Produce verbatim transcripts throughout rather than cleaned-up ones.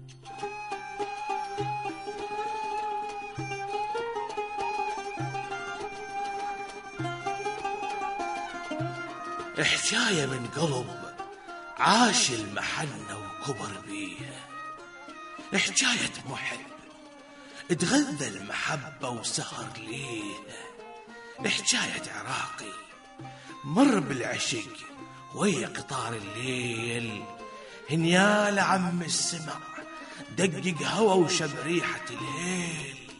حكاية من قلب عاش المحنة وكبر بيها، حكاية محب اتغذى المحبة وسهر ليها، حكاية عراقي مر بالعشق ويا قطار الليل، هنيال عم السمع دقق هوا وشم ريحة الهيل.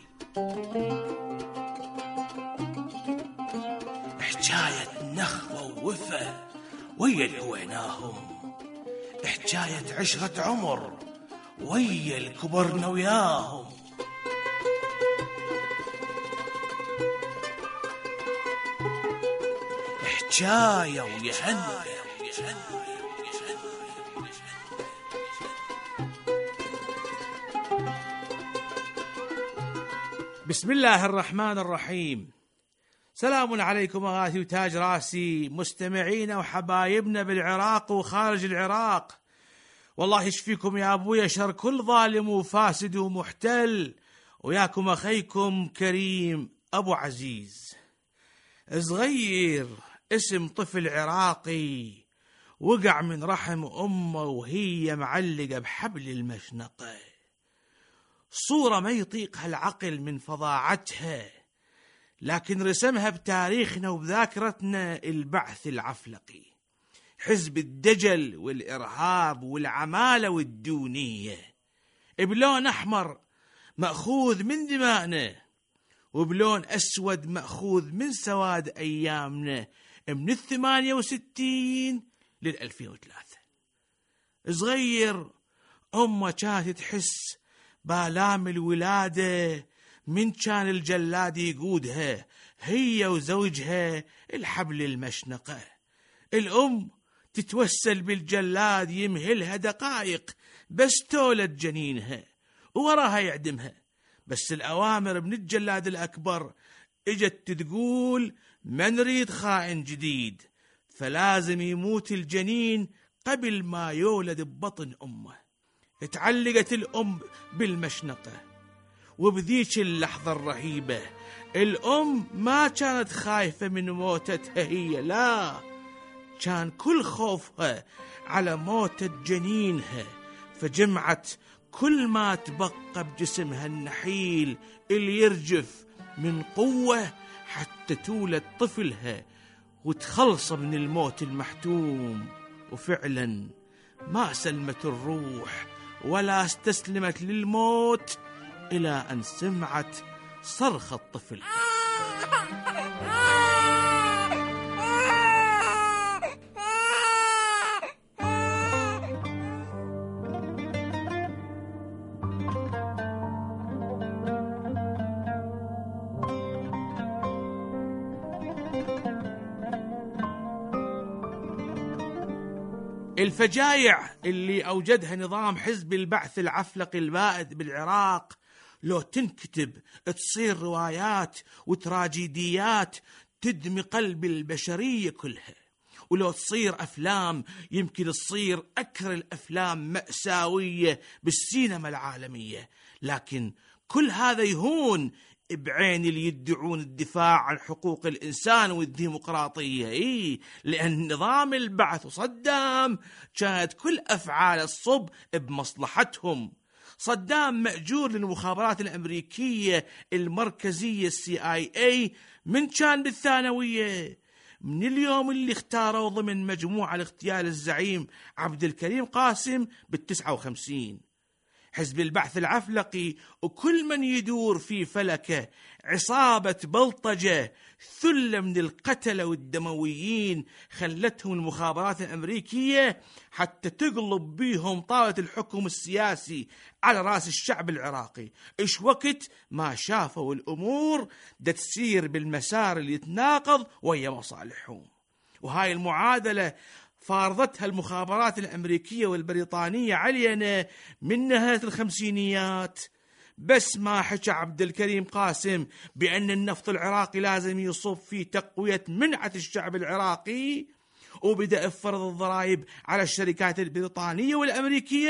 حكاية نخوة ووفا ويا اللي هويناهم، حكاية عشرة عمر ويا الكبرنا وياهم. حكاية ويهنى. بسم الله الرحمن الرحيم. سلام عليكم أغاثي وتاج راسي، مستمعينا وحبايبنا بالعراق وخارج العراق. والله يشفيكم يا أبويا شر كل ظالم وفاسد ومحتل، وياكم أخيكم كريم أبو عزيز. صغير اسم طفل عراقي وقع من رحم أمه وهي معلقة بحبل المشنقة، صورة ما يطيقها العقل من فظاعتها، لكن رسمها بتاريخنا وبذاكرتنا البعث العفلقي، حزب الدجل والإرهاب والعمالة والدونية، بلون أحمر مأخوذ من دمائنا، وبلون أسود مأخوذ من سواد أيامنا من الثمانية وستين للألفين وثلاثة. صغير أمه كانت تحس بآلام الولادة من كان الجلاد يقودها هي وزوجها الحبل المشنقة. الأم تتوسل بالجلاد يمهلها دقائق بس تولد جنينها ووراها يعدمها، بس الأوامر من الجلاد الأكبر اجت تقول ما نريد خائن جديد، فلازم يموت الجنين قبل ما يولد ببطن أمه. اتعلقت الأم بالمشنقة، وبذيك اللحظة الرهيبة الأم ما كانت خايفة من موتتها هي، لا، كان كل خوفها على موتة جنينها، فجمعت كل ما تبقى بجسمها النحيل اللي يرجف من قوة حتى تولد طفلها وتخلص من الموت المحتوم. وفعلا ما سلمت الروح ولا استسلمت للموت إلى أن سمعت صرخ الطفل. الفجايع اللي أوجدها نظام حزب البعث العفلقي البائد بالعراق لو تنكتب تصير روايات وتراجيديات تدمي قلب البشرية كلها، ولو تصير أفلام يمكن تصير أكثر الأفلام مأساوية بالسينما العالمية، لكن كل هذا يهون بعين اللي يدعون الدفاع عن حقوق الإنسان والديمقراطية. إيه، لأن نظام البعث وصدام كانت كل أفعال الصب بمصلحتهم. صدام مأجور للمخابرات الأمريكية المركزية السي آي اي من كان بالثانوية، من اليوم اللي اختاروا ضمن مجموعة لاغتيال الزعيم عبد الكريم قاسم بالتسعة وخمسين. حزب البعث العفلقي وكل من يدور في فلكه عصابة بلطجة ثلة من القتلة والدمويين خلتهم المخابرات الأمريكية حتى تقلب بيهم طاولة الحكم السياسي على رأس الشعب العراقي، إيش وقت ما شافوا الأمور دا تسير بالمسار اللي يتناقض ويا مصالحهم. وهاي المعادلة فارضتها المخابرات الأمريكية والبريطانية علينا من نهاية الخمسينيات، بس ما حكى عبد الكريم قاسم بأن النفط العراقي لازم يصب في تقوية منعة الشعب العراقي وبدأ فرض الضرائب على الشركات البريطانية والأمريكية،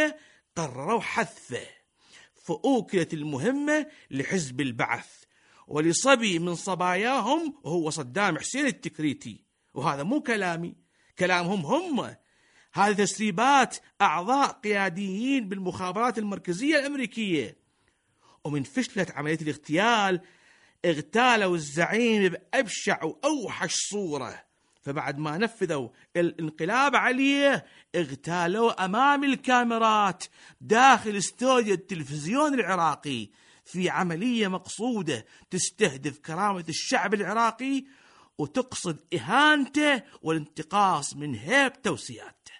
قرروا حذفه، فأوكلت المهمة لحزب البعث ولصبي من صباياهم وهو صدام حسين التكريتي. وهذا مو كلامي، كلامهم هم. هذه تسريبات أعضاء قياديين بالمخابرات المركزية الأمريكية. ومن فشلت عملية الاغتيال اغتالوا الزعيم بأبشع وأوحش صورة، فبعد ما نفذوا الانقلاب عليه اغتالوا أمام الكاميرات داخل استوديو التلفزيون العراقي في عملية مقصودة تستهدف كرامة الشعب العراقي وتقصد إهانته والانتقاص من هيبته وسيادته.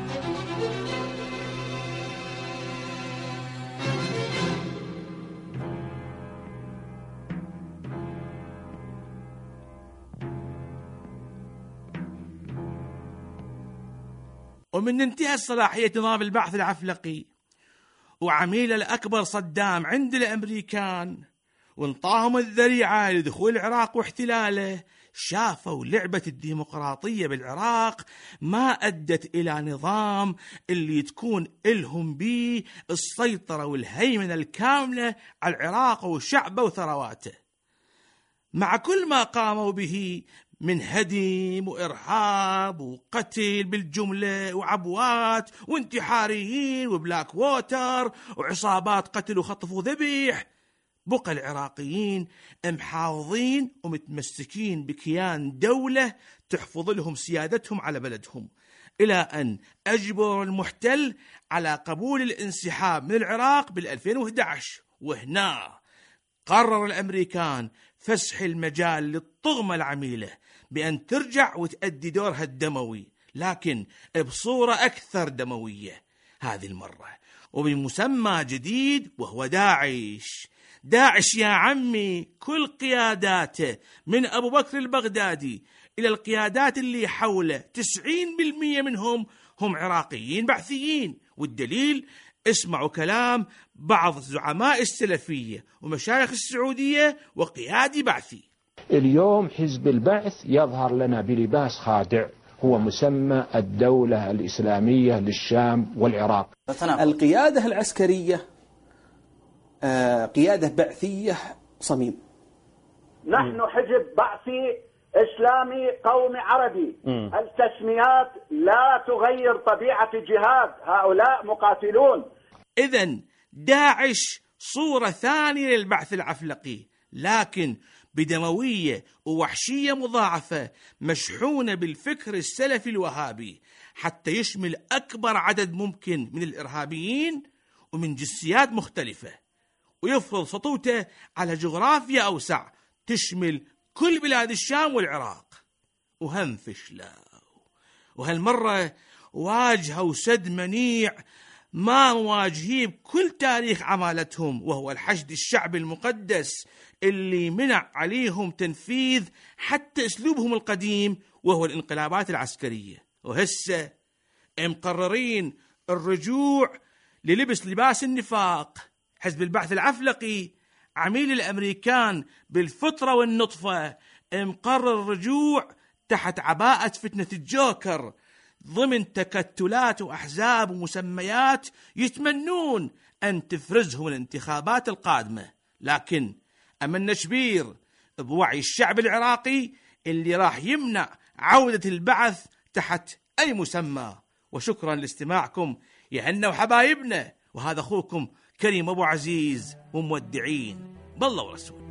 ومن انتهى صلاحية نظام البعث العفلقي وعميله الأكبر صدام عند الأمريكان وانطاهم الذريعة لدخول العراق واحتلاله، شافوا لعبة الديمقراطية بالعراق ما أدت إلى نظام اللي تكون إلهم بيه السيطرة والهيمنة الكاملة على العراق وشعبه وثرواته، مع كل ما قاموا به من هدم وإرهاب وقتل بالجملة وعبوات وانتحاريين وبلاك ووتر وعصابات قتل وخطف وذبح. بقى العراقيين محافظين ومتمسكين بكيان دولة تحفظ لهم سيادتهم على بلدهم، إلى أن أجبر المحتل على قبول الانسحاب من العراق بالألفين وإحدى عشر. وهنا قرر الأمريكان فسح المجال للطغمة العميلة بأن ترجع وتأدي دورها الدموي، لكن بصورة أكثر دموية هذه المرة وبمسمى جديد وهو داعش. داعش يا عمي كل قياداته من أبو بكر البغدادي إلى القيادات اللي حوله تسعين بالمئة منهم هم عراقيين بعثيين. والدليل اسمعوا كلام بعض زعماء السلفية ومشايخ السعودية وقيادي بعثي. اليوم حزب البعث يظهر لنا بلباس خادع هو مسمى الدولة الإسلامية للشام والعراق. القيادة العسكرية قيادة بعثية صميم. نحن حزب بعثي إسلامي قومي عربي. م. التسميات لا تغير طبيعة الجهاد، هؤلاء مقاتلون. إذن داعش صورة ثانية للبعث العفلقي، لكن بدموية ووحشية مضاعفة مشحونة بالفكر السلفي الوهابي حتى يشمل أكبر عدد ممكن من الإرهابيين ومن جنسيات مختلفة، ويفرض سطوته على جغرافيا أوسع تشمل كل بلاد الشام والعراق. وهم فشلوا، وهالمرة واجهوا سد منيع ما مواجهيه بكل تاريخ عمالتهم، وهو الحشد الشعبي المقدس اللي منع عليهم تنفيذ حتى أسلوبهم القديم وهو الانقلابات العسكرية. وهسه مقررين الرجوع للبس لباس النفاق. حزب البعث العفلقي عميل الأمريكان بالفطرة والنطفة مقرر الرجوع تحت عباءة فتنة الجوكر ضمن تكتلات وأحزاب ومسميات يتمنون أن تفرزهم الانتخابات القادمة، لكن أملنا شبير بوعي الشعب العراقي اللي راح يمنع عودة البعث تحت أي مسمى. وشكرا لاستماعكم يا هنا وحبايبنا، وهذا أخوكم كريم أبو عزيز ومودعين بالله ورسوله.